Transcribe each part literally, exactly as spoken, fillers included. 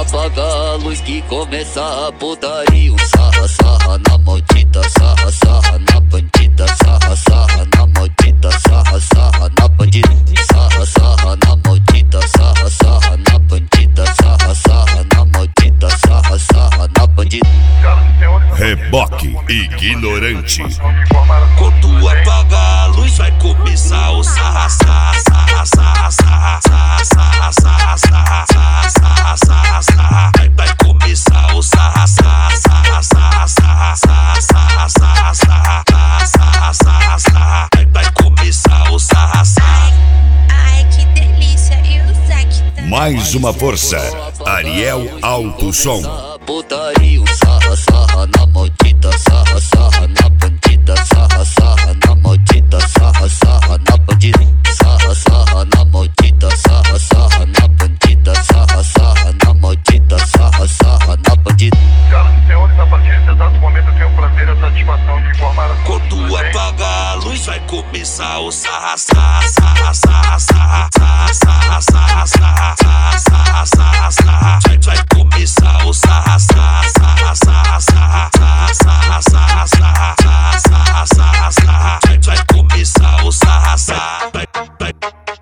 apaga a luz que começa a putaria. Sarra, sarra na maldita, sarra, sarra na bandida. Sarra, sarra na maldita, sarra, sarra na bandida. Sarra, sarra na maldita, sarra, sarra na bandida. Sarra, sarra na maldita, sarra, sarra na bandida. Reboque ignorante. Quando apaga a luz vai começar o sarra, sarra, sarra, sarra, sarra, sarra, sarra, sarra, sarra, sarra, sarra. Vai, vai começar o sarra, sarra, sarra, sarra, sarra, sarra, sarra, sarra, sarra, sarra, sarra, sarra. Vai, vai começar o sarra, sarra. Ai, que delícia, e o Zac. Mais uma força, Ariel Alto Som. Putaria, sarra, sarra na maldita, sarra, sarra na bandida. Sarra, sarra na maldita, sarra, sarra na bandida. Sarra, sarra na maldita, sarra, sarra na bandida. Sarra, sarra na maldita, sarra, sarra na bandida. Senhoras e senhores, a partir desse exato momento eu tenho o prazer e a satisfação de informar a Quando apaga a luz vai começar o sarra, sarra, sarra, sarra, sarra, sarra, sarra, sarra, sarra, sarra, sarra, sarra. Vai, vai começar o sarra, sarra, sarra, sarra, sarra, sarra, sarra, sarra, sarra, sarra, sarra. Vai, vai começar o sarra, sarra.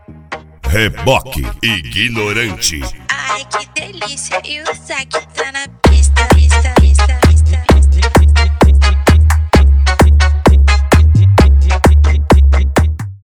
Reboque ignorante. Ai, que delícia, e o Zac tá na